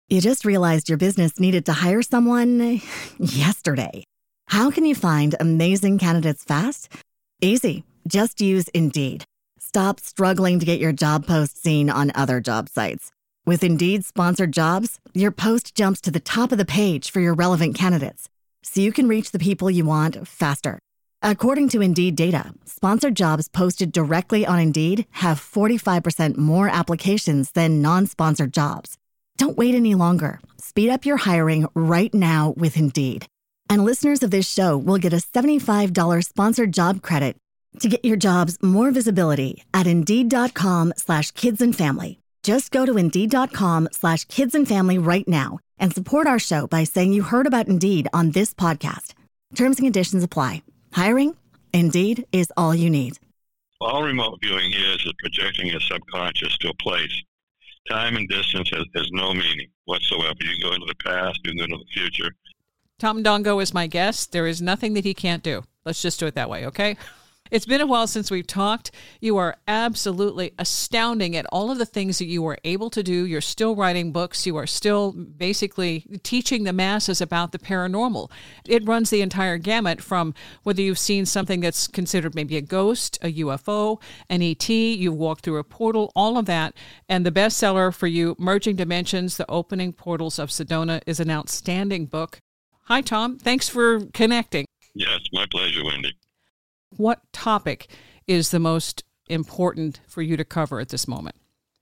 You just realized your business needed to hire someone yesterday. How can you find amazing candidates fast? Easy. Just use Indeed. Stop struggling to get your job post seen on other job sites. With Indeed sponsored jobs, your post jumps to the top of the page for your relevant candidates, so you can reach the people you want faster. According to Indeed data, sponsored jobs posted directly on Indeed have 45% more applications than non-sponsored jobs. Don't wait any longer. Speed up your hiring right now with Indeed. And listeners of this show will get a $75 sponsored job credit to get your jobs more visibility at Indeed.com/kidsandfamily. Just go to Indeed.com/kidsandfamily right now and support our show by saying you heard about Indeed on this podcast. Terms and conditions apply. Hiring? Indeed is all you need. All remote viewing is projecting your subconscious to a place. Time and distance has no meaning whatsoever. You can go into the past, you can go into the future. Tom Dongo is my guest. There is nothing that he can't do. Let's just do it that way, okay? It's been a while since we've talked. You are absolutely astounding at all of the things that you were able to do. You're still writing books. You are still basically teaching the masses about the paranormal. It runs the entire gamut from whether you've seen something that's considered maybe a ghost, a UFO, an ET, you've walked through a portal, all of that. And the bestseller for you, Merging Dimensions, The Opening Portals of Sedona, is an outstanding book. Hi, Tom. Thanks for connecting. Yes, my pleasure, Wendy. What topic is the most important for you to cover at this moment?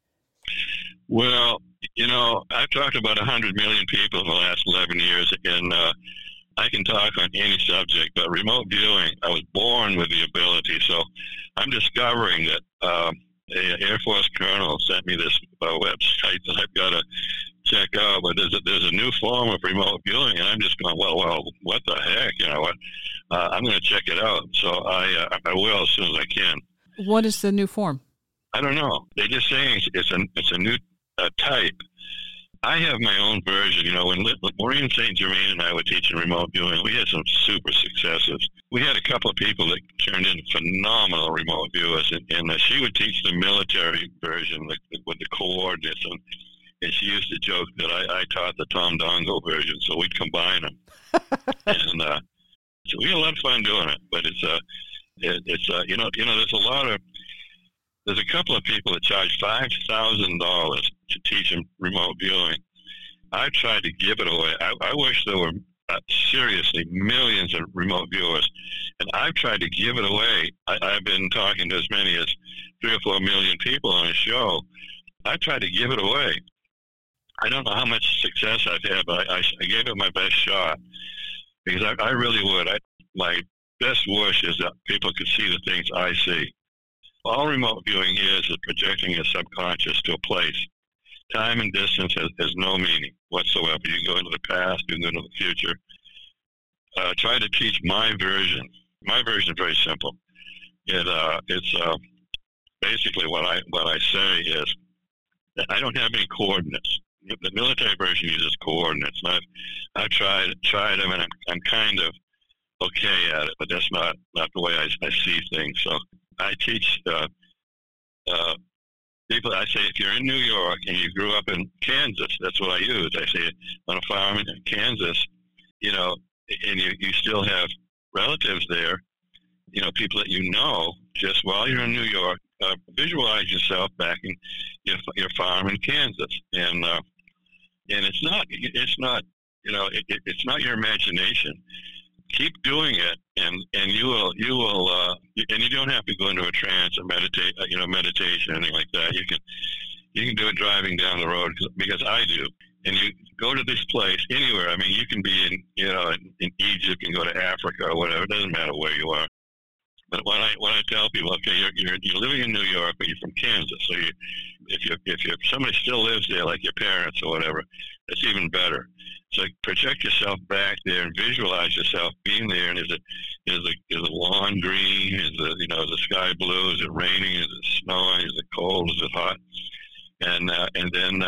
Well, I've talked to about 100 million people in the last 11 years, and I can talk on any subject, but remote viewing, I was born with the ability. So I'm discovering that an Air Force colonel sent me this website that I've got to check out, but there's a new form of remote viewing, and I'm just going, well, what the heck, I'm going to check it out. So I will as soon as I can. What is the new form? I don't know. They're just saying it's a new type. I have my own version. When Maureen St. Germain and I were teaching remote viewing, we had some super successes. We had a couple of people that turned in phenomenal remote viewers, and she would teach the military version with the coordinates, and she used to joke that I taught the Tom Dongo version, so we'd combine them. And so we had a lot of fun doing it, but there's a couple of people that charge $5,000 to teach them remote viewing. I tried to give it away. I wish there were seriously millions of remote viewers, and I've tried to give it away. I've been talking to as many as 3 or 4 million people on a show. I tried to give it away. I don't know how much success I've had, but I gave it my best shot. Because I really would. My best wish is that people could see the things I see. All remote viewing is projecting your subconscious to a place. Time and distance has no meaning whatsoever. You can go into the past, you can go into the future. Try to teach my version. My version is very simple. It's basically what I say is that I don't have any coordinates. The military version uses coordinates. I've tried them, and I'm kind of okay at it, but that's not the way I see things. So I teach people. I say, if you're in New York and you grew up in Kansas, that's what I use. I say, on a farm in Kansas, and you still have relatives there, people that just while you're in New York, visualize yourself back in your farm in Kansas, and it's not your imagination. Keep doing it, and you will, and you don't have to go into a trance or meditation or anything like that. You can do it driving down the road because I do. And you go to this place anywhere. I mean, you can be in Egypt and go to Africa or whatever. It doesn't matter where you are. But when I tell people, okay, you're living in New York, but you're from Kansas, so if somebody still lives there, like your parents or whatever, that's even better. So project yourself back there and visualize yourself being there. And is the lawn green? Is the sky blue? Is it raining? Is it snowing? Is it cold? Is it hot? And then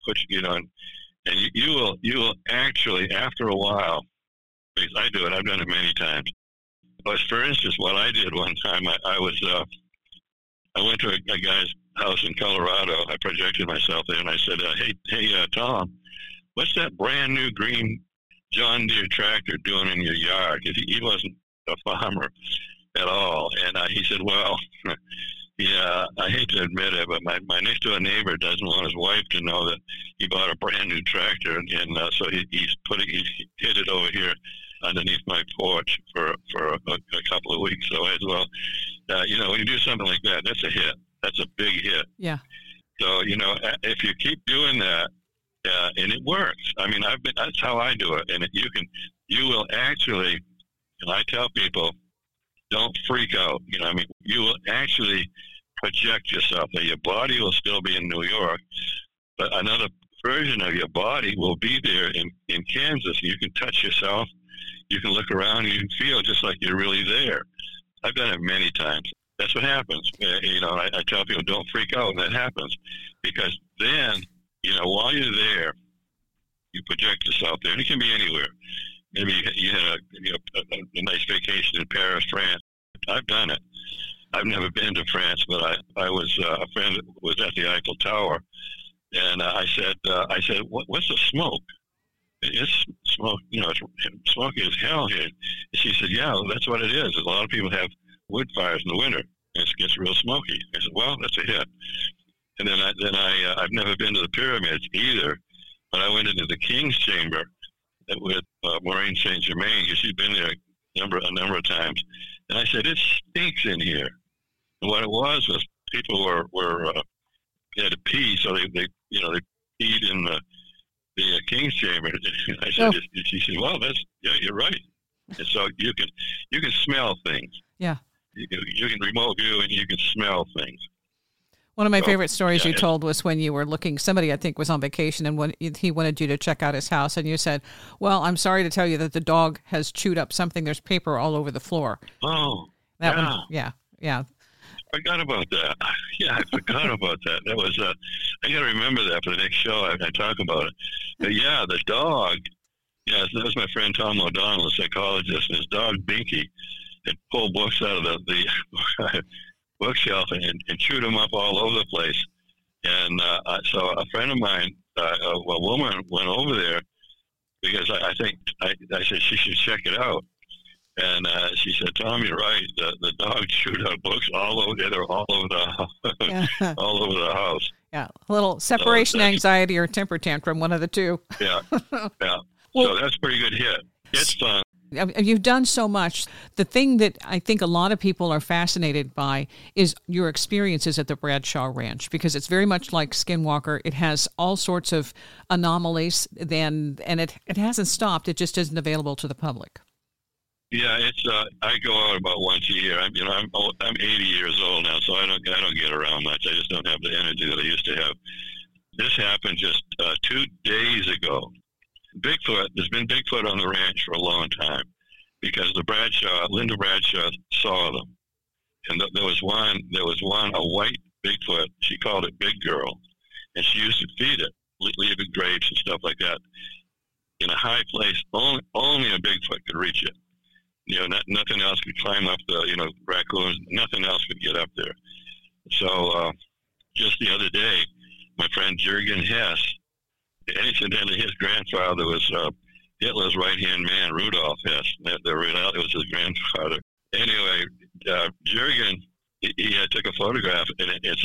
you will actually, after a while, because I do it, I've done it many times. But for instance, what I did one time, I went to a guy's house in Colorado. I projected myself there, and I said, "Hey, Tom, what's that brand new green John Deere tractor doing in your yard? Because he wasn't a farmer at all. And he said, well, yeah, I hate to admit it, but my next door neighbor doesn't want his wife to know that he bought a brand new tractor, and so he hid it over here underneath my porch for a couple of weeks. So as well, when you do something like that, that's a hit. That's a big hit. Yeah. So if you keep doing that, and it works. I mean, that's how I do it, and you will actually. And I tell people, don't freak out. You will actually project yourself. Now, your body will still be in New York, but another version of your body will be there in Kansas. You can touch yourself. You can look around. You can feel just like you're really there. I've done it many times. That's what happens. I tell people, don't freak out when that happens, because then, while you're there, you project yourself there. And it can be anywhere. Maybe you had a nice vacation in Paris, France. I've done it. I've never been to France, but I was a friend was at the Eiffel Tower, and I said, what's the smoke? It's smoke. It's smoky as hell here. And she said, yeah, that's what it is. A lot of people have wood fires in the winter, and it gets real smoky. I said, well, that's a hit. And then I've never been to the pyramids either, but I went into the King's Chamber with Maureen St. Germain, because she'd been there a number of times, and I said, it stinks in here. And what it was people were had to pee, so they peed in the King's Chamber. I said, she said, well, you're right. And so you can smell things. Yeah. You can remote view and you can smell things. One of my favorite stories you told was when you were somebody I think was on vacation, and he wanted you to check out his house, and you said, well, I'm sorry to tell you that the dog has chewed up something. There's paper all over the floor. Oh, that one. Yeah. I forgot about that. Yeah, I forgot about that. That was, I got to remember that for the next show. I talk about it. But yeah, the dog, so that was my friend Tom O'Donnell, a psychologist, and his dog Binky had pulled books out of the bookshelf and chewed them up all over the place. And so a friend of mine, a woman, went over there because I said she should check it out. And she said, Tom, you're right. The dog chewed up books all over there. They're all over the all over the house. Yeah, a little separation anxiety or temper tantrum, one of the two. Yeah. Well, so that's a pretty good hit. It's fun. You've done so much. The thing that I think a lot of people are fascinated by is your experiences at the Bradshaw Ranch, because it's very much like Skinwalker. It has all sorts of anomalies, and it hasn't stopped. It just isn't available to the public. Yeah, it's. I go out about once a year. I'm 80 years old now, so I don't get around much. I just don't have the energy that I used to have. This happened just 2 days ago. Bigfoot. There's been Bigfoot on the ranch for a long time, because Linda Bradshaw saw them, and there was one, a white Bigfoot. She called it Big Girl, and she used to feed it, leave it grapes and stuff like that, in a high place. Only a Bigfoot could reach it. Nothing else could climb up the, raccoons. Nothing else could get up there. So just the other day, my friend Jürgen Hess. Incidentally, his grandfather was Hitler's right-hand man, Rudolf Hess. It was his grandfather. Anyway, Jürgen, he took a photograph, and it's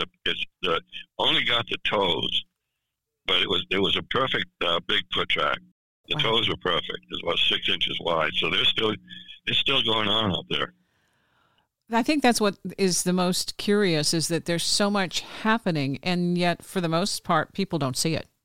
only got the toes, but it was a perfect Bigfoot track. The toes were perfect. It was about 6 inches wide, so it's still going on out there. I think that's what is the most curious, is that there's so much happening, and yet, for the most part, people don't see it.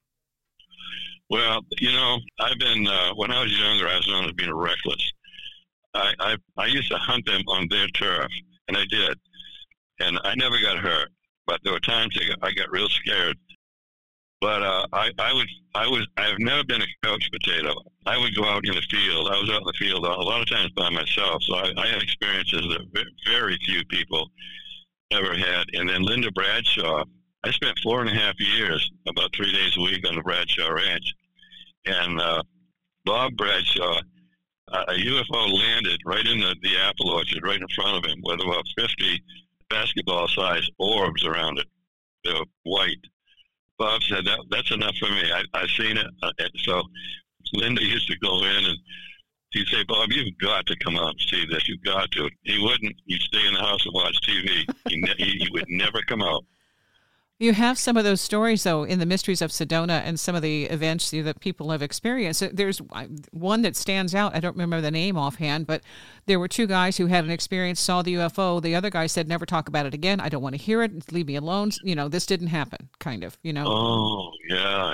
Well, I've been, when I was younger, I was known as being reckless. I used to hunt them on their turf, and I did. And I never got hurt, but there were times I got real scared. But I've never been a couch potato. I would go out in the field. I was out in the field a lot of times by myself, so I had experiences that very few people ever had. And then Linda Bradshaw, I spent 4.5 years, about 3 days a week on the Bradshaw Ranch. And Bob Bradshaw, a UFO landed right in the apple orchard, right in front of him, with about 50 basketball-sized orbs around it. They were white. Bob said, that's enough for me. I've seen it. And so Linda used to go in and he'd say, Bob, you've got to come out and see this. You've got to. He wouldn't. He'd stay in the house and watch TV. He would never come out. You have some of those stories, though, in the Mysteries of Sedona and some of the events that people have experienced. There's one that stands out. I don't remember the name offhand, but there were two guys who had an experience, saw the UFO. The other guy said, never talk about it again. I don't want to hear it. Leave me alone. This didn't happen, kind of, Oh, yeah.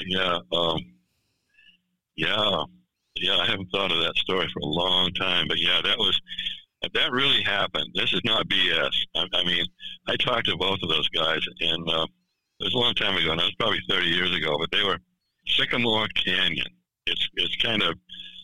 Yeah, I haven't thought of that story for a long time. But, yeah, that really happened. This is not BS. I mean, I talked to both of those guys, and it was a long time ago, and it was probably 30 years ago, but they were Sycamore Canyon. It's kind of,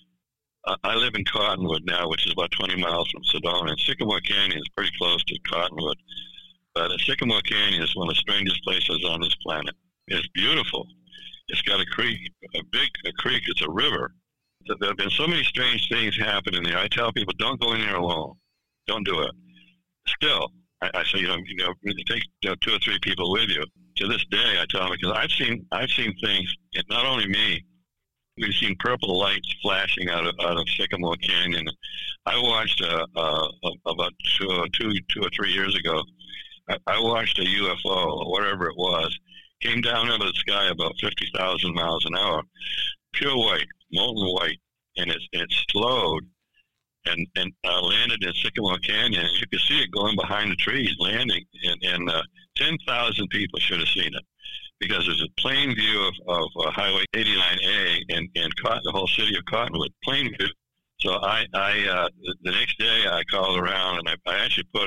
I live in Cottonwood now, which is about 20 miles from Sedona, and Sycamore Canyon is pretty close to Cottonwood. But Sycamore Canyon is one of the strangest places on this planet. It's beautiful. It's got a creek, a creek, it's a river. So there have been so many strange things happening there. I tell people, don't go in there alone. Don't do it. Still, I say, take 2 or 3 people with you. To this day, I tell them, because I've seen things, and not only me, we've seen purple lights flashing out of Sycamore Canyon. I watched about 2 or 3 years ago. I watched a UFO or whatever it was, came down out of the sky about 50,000 miles an hour, pure white, molten white, and it slowed and landed in Sycamore Canyon. You could see it going behind the trees, landing, and 10,000 people should have seen it, because there's a plain view of Highway 89A and the whole city of Cottonwood, plain view. So the next day I called around and I actually put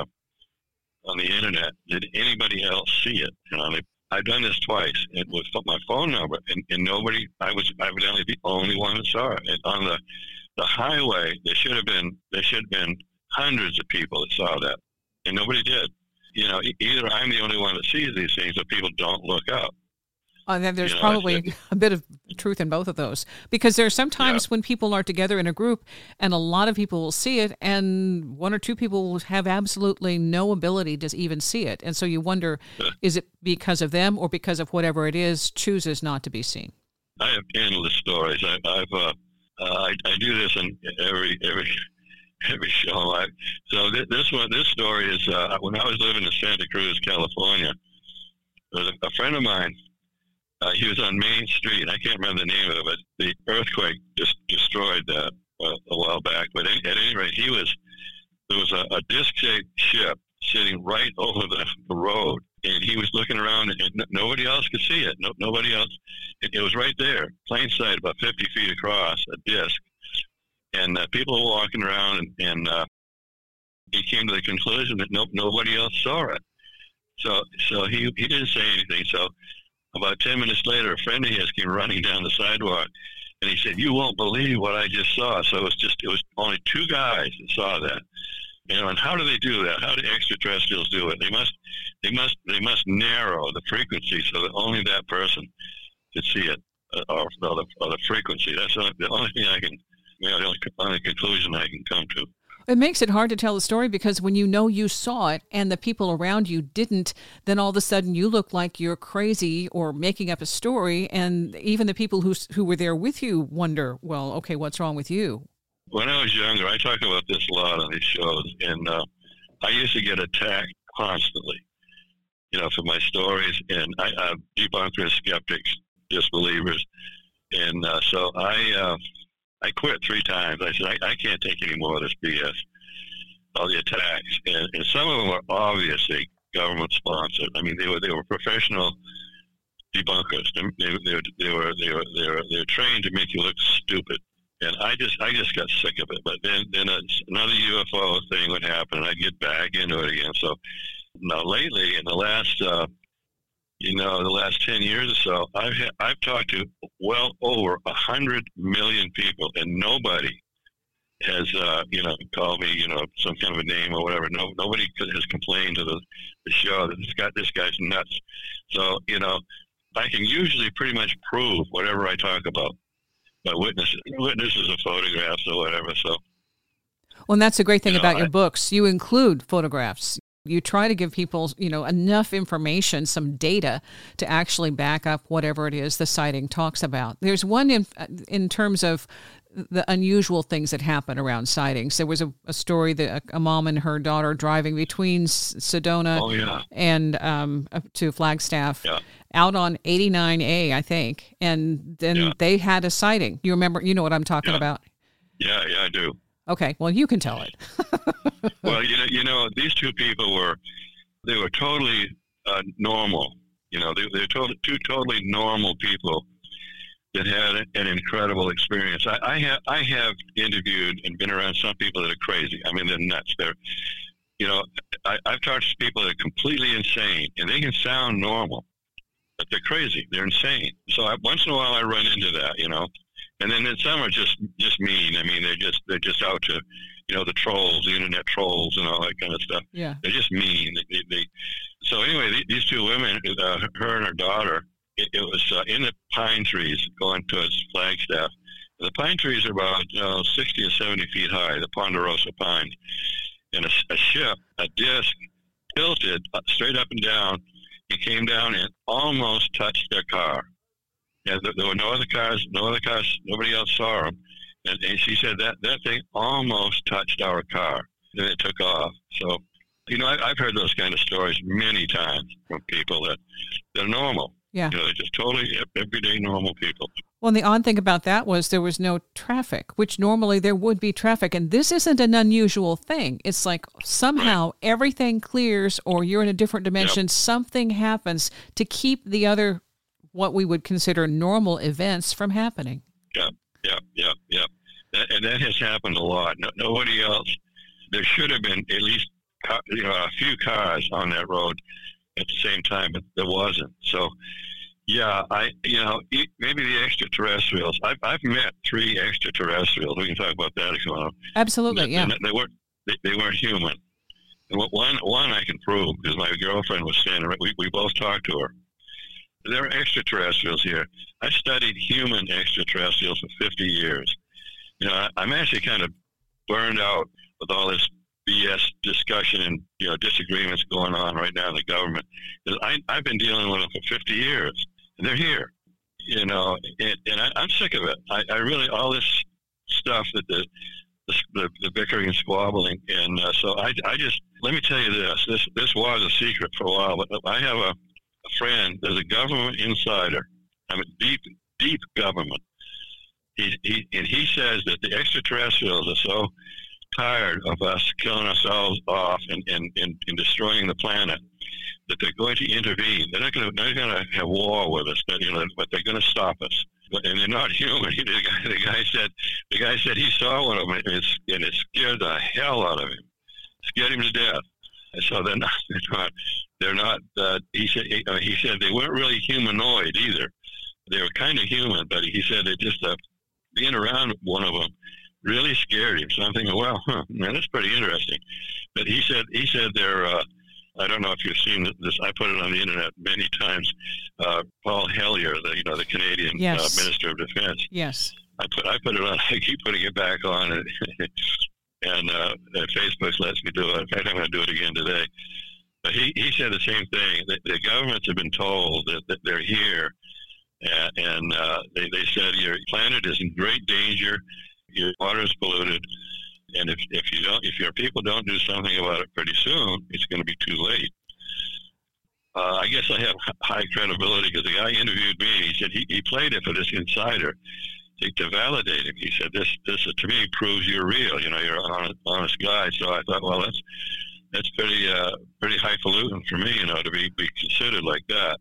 on the internet, did anybody else see it? I've done this twice. It was my phone number, and nobody. I was evidently the only one that saw it. And on the highway, there should have been hundreds of people that saw that, and nobody did. Either I'm the only one that sees these things, or people don't look up. Then there's probably a bit of truth in both of those, because there are sometimes when people are together in a group and a lot of people will see it and 1 or 2 people will have absolutely no ability to even see it. And so you wonder, is it because of them or because of whatever it is chooses not to be seen? I have endless stories. I do this in every show. This story is when I was living in Santa Cruz, California. There was a friend of mine. He was on Main Street. I can't remember the name of it, but the earthquake just destroyed that a while back. But at any rate, there was a disc-shaped ship sitting right over the road, and he was looking around, and nobody else could see it. Nobody else. It was right there, plain sight, about 50 feet across, a disc. And people were walking around, and he came to the conclusion that nobody else saw it. So he didn't say anything. So about 10 minutes later, a friend of his came running down the sidewalk, and he said, "You won't believe what I just saw." So it was only 2 guys that saw that. And how do they do that? How do extraterrestrials do it? They must narrow the frequency so that only that person could see it, or the frequency. That's the only thing the only conclusion I can come to. It makes it hard to tell the story, because when you saw it and the people around you didn't, then all of a sudden you look like you're crazy or making up a story, and even the people who were there with you wonder, well, okay, what's wrong with you? When I was younger, I talk about this a lot on these shows, and I used to get attacked constantly, for my stories, and I debunkers, skeptics, disbelievers, and so I quit 3 times. I said, I can't take any more of this BS, all the attacks. And some of them were obviously government-sponsored. I mean, they were professional debunkers. They were trained to make you look stupid. And I just got sick of it. But then another UFO thing would happen, and I'd get back into it again. So now lately, in the last 10 years or so, I've talked to well over 100 million people, and nobody has, called me, some kind of a name or whatever. Nobody has complained to the show that this guy's nuts. So, I can usually pretty much prove whatever I talk about by witnesses or photographs or whatever. So, well, and that's the great thing about your books. You include photographs. You try to give people, enough information, some data to actually back up whatever it is the sighting talks about. There's one in terms of the unusual things that happen around sightings. There was a story that a mom and her daughter driving between Sedona and to Flagstaff out on 89A, I think. And then they had a sighting. You remember, you know what I'm talking about? Yeah, I do. Okay, well, you can tell it. Well, these two people were totally normal. They're two totally normal people that had an incredible experience. I have interviewed and been around some people that are crazy. I mean, they're nuts. I've talked to people that are completely insane, and they can sound normal, but they're crazy. They're insane. So once in a while I run into that, and then some are just mean. I mean, they're just out to, the trolls, the internet trolls, and all that kind of stuff. Yeah, they're just mean. So anyway, these two women, her and her daughter, it was in the pine trees going towards Flagstaff. The pine trees are about 60 or 70 feet high, the Ponderosa pine, and a ship, a disc, tilted straight up and down. It came down and almost touched their car. Yeah, there were no other cars, nobody else saw them. And she said that thing almost touched our car. Then it took off. So, I've heard those kind of stories many times from people that they're normal. Yeah. They're just totally everyday normal people. Well, and the odd thing about that was there was no traffic, which normally there would be traffic. And this isn't an unusual thing. It's like somehow everything clears or you're in a different dimension. Something happens to keep the other, what we would consider normal events from happening. Yeah. And that has happened a lot. Nobody else. There should have been at least a few cars on that road at the same time, but there wasn't. So, maybe the extraterrestrials. I've met 3 extraterrestrials. We can talk about that if you want. Absolutely, yeah. They weren't human. And one I can prove because my girlfriend was standing right. We both talked to her. There are extraterrestrials here. I studied human extraterrestrials for 50 years. I'm actually kind of burned out with all this BS discussion and disagreements going on right now in the government. I've been dealing with them for 50 years, and they're here. And I'm sick of it. I really all this stuff that the bickering and squabbling, and so I just let me tell you this. This was a secret for a while, but I have a friend. There's a government insider. I mean, deep government. He says that the extraterrestrials are so tired of us killing ourselves off and destroying the planet that they're going to intervene. They're not going to have war with us, but they're going to stop us. And they're not human. The guy said he saw one of them, and it scared the hell out of him. Scared him to death. And so they're not. He said they weren't really humanoid either. They were kind of human, but he said they just being around one of them really scared him. So I'm thinking, well, man, that's pretty interesting. But he said they're. I don't know if you've seen this. I put it on the internet many times. Paul Hellyer, the Canadian Minister of Defense. Yes. I put it on. I keep putting it back on, and Facebook lets me do it. In fact, I'm going to do it again today. But he said the same thing. The governments have been told that they're here, and they said your planet is in great danger. Your water is polluted. And if your people don't do something about it pretty soon, it's going to be too late. I guess I have high credibility because the guy interviewed me. He said he played it for this insider to validate him. He said this to me proves you're real. You're an honest guy. So I thought, well, that's pretty highfalutin for me, to be considered like that.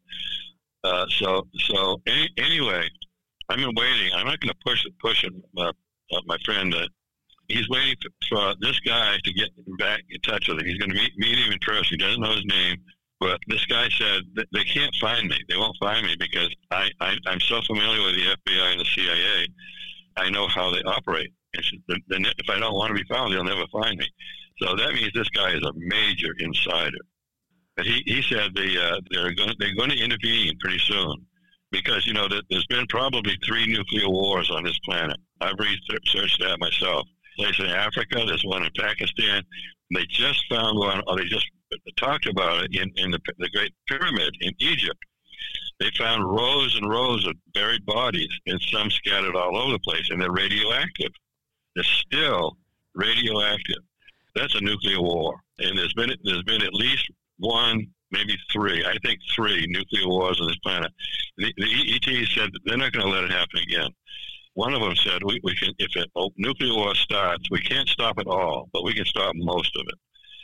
Anyway, I've been waiting. I'm not going to push it. My friend. He's waiting for this guy to get back in touch with him. He's going to meet him in person. He doesn't know his name, but this guy said that they can't find me. They won't find me because I'm so familiar with the FBI and the CIA. I know how they operate. And if I don't want to be found, they'll never find me. So that means this guy is a major insider. But he said they're going to intervene pretty soon because there's been probably 3 nuclear wars on this planet. I've researched that myself. Place in Africa, there's one in Pakistan. They just found one, or they just talked about it in the Great Pyramid in Egypt. They found rows and rows of buried bodies, and some scattered all over the place, and they're radioactive. They're still radioactive. That's a nuclear war, and there's been at least one, maybe three. I think three nuclear wars on this planet. The ET said they're not going to let it happen again. One of them said we can, if a nuclear war starts, we can't stop it all, but we can stop most of it.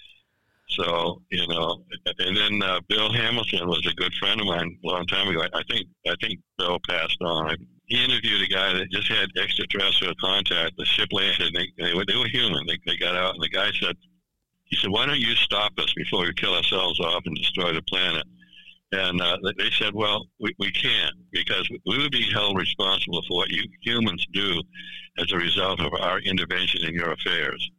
So, and then Bill Hamilton was a good friend of mine a long time ago. I think Bill passed on. He interviewed a guy that just had extraterrestrial contact. The ship landed. They were human. They got out, and the guy said, why don't you stop us before we kill ourselves off and destroy the planet? And they said, well, we can't, because we would be held responsible for what you humans do as a result of our intervention in your affairs.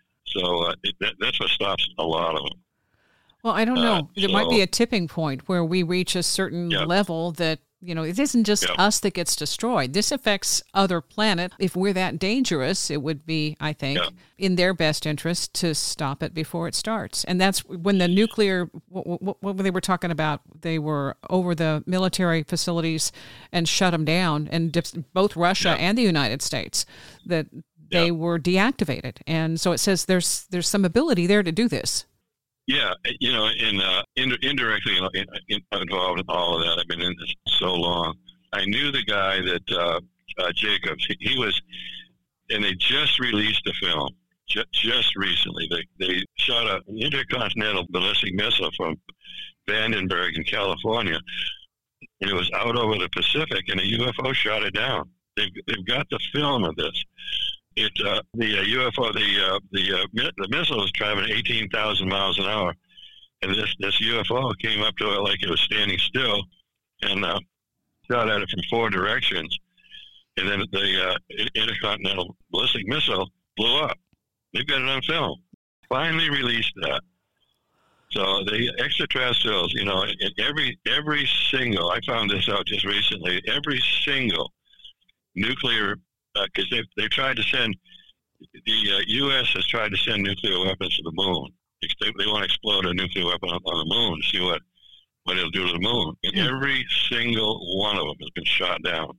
So that's what stops a lot of them. Well, I don't know. There might be a tipping point where we reach a certain level that, it isn't just us that gets destroyed. This affects other planets. If we're that dangerous, it would be, I think, in their best interest to stop it before it starts. And that's when the nuclear, what they were talking about, they were over the military facilities and shut them down, and both Russia and the United States, that they were deactivated. And so it says there's some ability there to do this. Yeah, indirectly involved in all of that. I've been in this so long. I knew the guy that Jacobs. He was, and they just released the film just recently. They shot an intercontinental ballistic missile from Vandenberg in California, and it was out over the Pacific, and a UFO shot it down. They've got the film of this. The UFO, the missile was traveling 18,000 miles an hour, and this UFO came up to it like it was standing still, and shot at it from four directions, and then the intercontinental ballistic missile blew up. They've got it on film. Finally released that. So the extraterrestrials, in every single, I found this out just recently, every single nuclear, because they've tried to send, the U.S. has tried to send nuclear weapons to the moon. They want to explode a nuclear weapon on the moon to see what it'll do to the moon. And every single one of them has been shot down.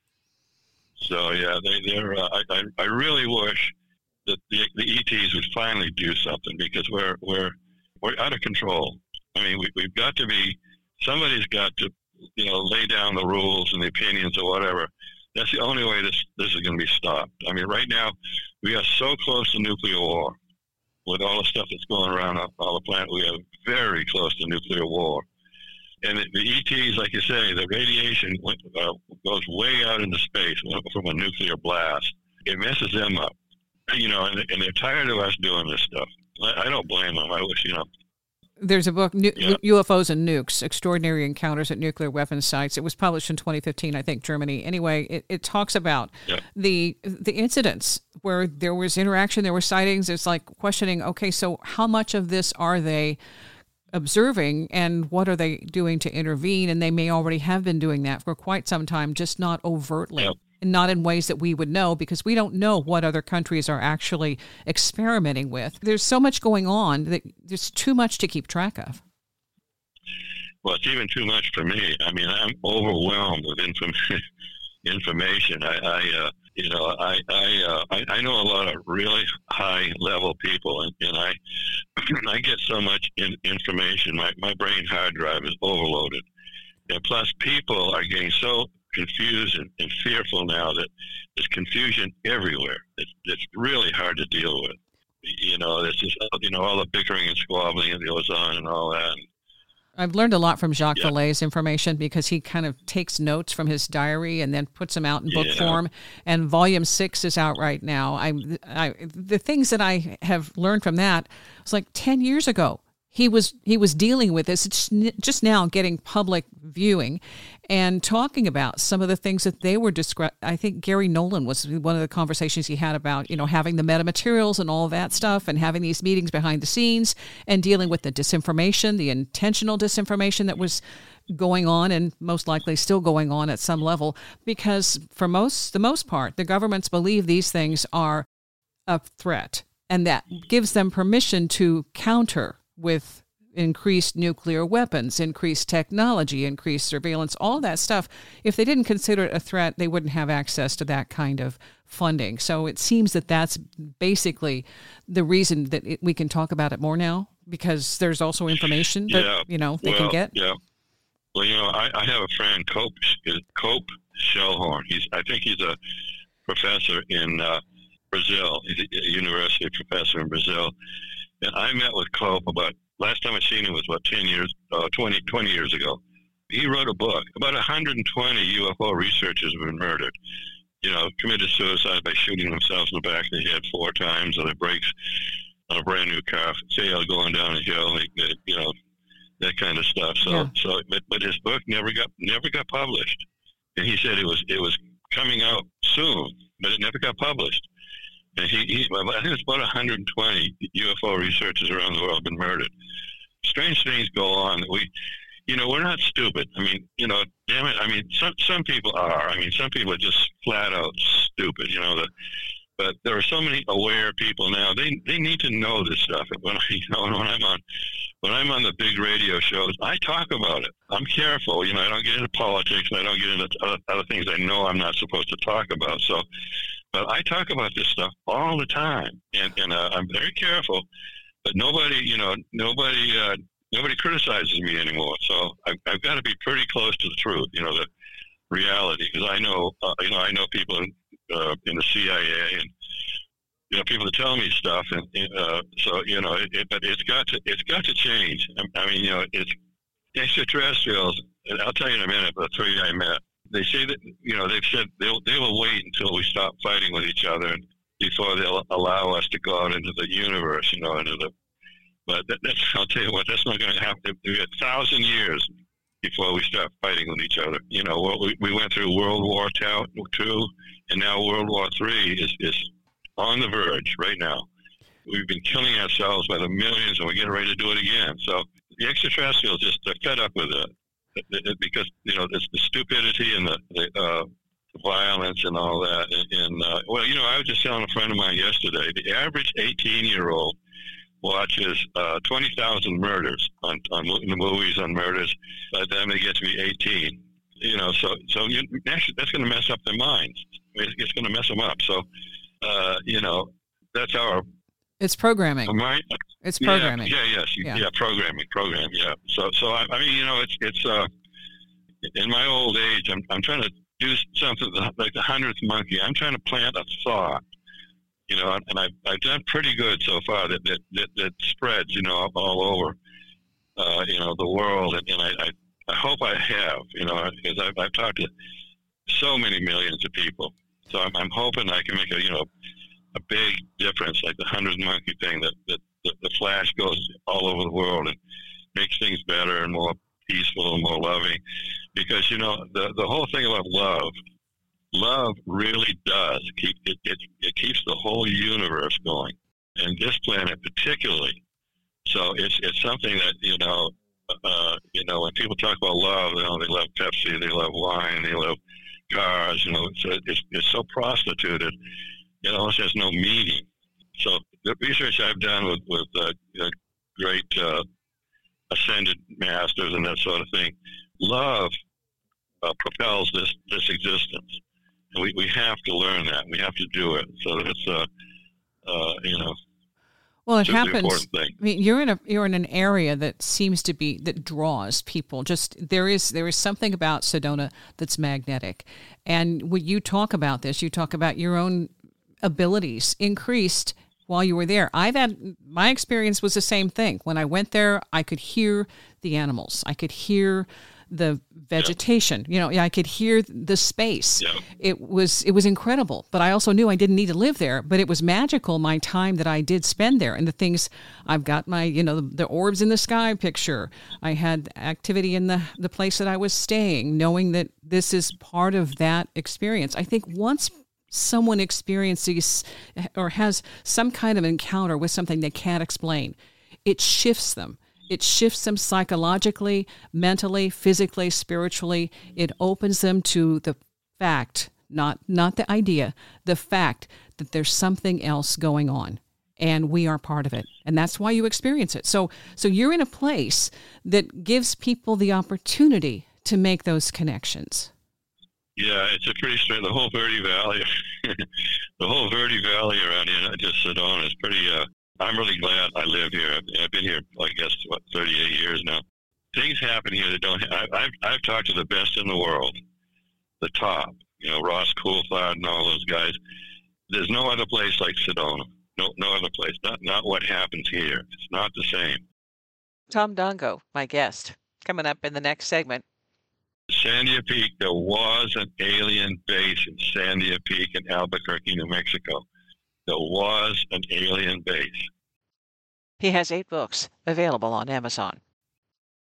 So, yeah, I really wish that the ETs would finally do something, because we're out of control. I mean, we've got to be, somebody's got to, lay down the rules and the opinions or whatever. That's the only way this is going to be stopped. I mean, right now, we are so close to nuclear war. With all the stuff that's going around all the planet, we are very close to nuclear war. And the ETs, like you say, the radiation goes way out into space from a nuclear blast. It messes them up. And they're tired of us doing this stuff. I don't blame them. I wish, There's a book, UFOs and Nukes, Extraordinary Encounters at Nuclear Weapons Sites. It was published in 2015, I think, Germany. Anyway, it talks about the incidents where there was interaction, there were sightings. It's like questioning, okay, so how much of this are they observing and what are they doing to intervene? And they may already have been doing that for quite some time, just not overtly. Yep. And not in ways that we would know, because we don't know what other countries are actually experimenting with. There's so much going on that there's too much to keep track of. Well, it's even too much for me. I mean, I'm overwhelmed with information. I know a lot of really high level people, and I get so much information. My brain hard drive is overloaded, and plus people are getting so confused and fearful now that there's confusion everywhere. It's really hard to deal with. It's just, all the bickering and squabbling that goes on and all that. I've learned a lot from Jacques Vallée's information, because he kind of takes notes from his diary and then puts them out in book form. And volume 6 is out right now. The things that I have learned from that was like 10 years ago. He was dealing with this. It's just now getting public viewing and talking about some of the things that they were describing. I think Gary Nolan was one of the conversations he had about, having the metamaterials and all that stuff, and having these meetings behind the scenes and dealing with the disinformation, the intentional disinformation that was going on and most likely still going on at some level, because for the most part, the governments believe these things are a threat, and that gives them permission to counter with increased nuclear weapons, increased technology, increased surveillance, all that stuff. If they didn't consider it a threat, they wouldn't have access to that kind of funding. So it seems that that's basically the reason that we can talk about it more now, because there's also information that, they can get. Yeah. Well, I have a friend, Cope Schellhorn. I think he's a professor in Brazil. He's a university professor in Brazil. And I met with Cope last time I seen him was 20 years ago. He wrote a book. About 120 UFO researchers have been murdered. Committed suicide by shooting themselves in the back of the head 4 times, or their brakes on a brand new car failed going down a hill. That kind of stuff. But his book never got published. And he said it was coming out soon, but it never got published. And I think it's about 120 UFO researchers around the world have been murdered. Strange things go on. We're not stupid. I mean, damn it. I mean, some people are. I mean, some people are just flat out stupid. But there are so many aware people now. They need to know this stuff. When I'm on the big radio shows, I talk about it. I'm careful. I don't get into politics, and I don't get into other things I know I'm not supposed to talk about. So, but I talk about this stuff all the time, and I'm very careful. But nobody criticizes me anymore. So I've got to be pretty close to the truth. The reality, because I know people in the CIA and people that tell me stuff, and but it's got to change. I mean, it's extraterrestrials. And I'll tell you in a minute. The 3 I met, they say that they've said they will wait until we stop fighting with each other before they'll allow us to go out into the universe. But I'll tell you what, that's not going to happen. It'll be 1,000 years before we start fighting with each other. We went through World War II, and now World War III is on the verge right now. We've been killing ourselves by the millions, and we're getting ready to do it again. So the extraterrestrials just are fed up with it because it's the stupidity and the violence and all that. And I was just telling a friend of mine yesterday, the average 18-year-old watches 20,000 murders on movies on murders by the time they get to be 18. So actually that's going to mess up their minds. It's going to mess them up. So, that's our... It's programming. Right? It's programming. Program. Yeah. So I mean, it's in my old age, I'm trying to do something like the 100th monkey. I'm trying to plant a thought. And I've done pretty good so far. That spreads, all over, the world. And I hope I have, because I've talked to so many millions of people. So I'm hoping I can make a big difference, like the 100th monkey thing. That the flash goes all over the world and makes things better and more peaceful and more loving. Because the whole thing about love really does it keeps the whole universe going, and this planet particularly. So it's something that when people talk about love, they love Pepsi, they love wine, they love cars. It's so prostituted. It almost has no meaning. So the research I've done with great ascended masters and that sort of thing, love propels this existence. We have to learn that. We have to do it. So that's, Well, it happens. I mean, you're in an area that seems to be that draws people. Just there is something about Sedona that's magnetic. And when you talk about this, you talk about your own abilities increased while you were there. My experience was the same thing. When I went there, I could hear the animals. I could hear the vegetation. I could hear the space. Yeah. It was incredible. But I also knew I didn't need to live there. But it was magical, my time that I did spend there, and the things I've got my the orbs in the sky picture. I had activity in the place that I was staying, knowing that this is part of that experience. I think once someone experiences or has some kind of encounter with something they can't explain, it shifts them. It shifts them psychologically, mentally, physically, spiritually. It opens them to the fact, not the idea, the fact that there's something else going on. and we are part of it. And that's why you experience it. So you're in a place that gives people the opportunity to make those connections. Yeah, it's a pretty straight. The whole Verde Valley, the whole Verde Valley around here, not just Sedona, is pretty. I'm really glad I live here. I've been here, I guess, 38 years now. Things happen here that don't. I've talked to the best in the world, the top. Ross Coulthard and all those guys. There's no other place like Sedona. No other place. Not what happens here. It's not the same. Tom Dongo, my guest, coming up in the next segment. Sandia Peak, there was an alien base in Sandia Peak in Albuquerque, New Mexico. There was an alien base. He has 8 books available on Amazon.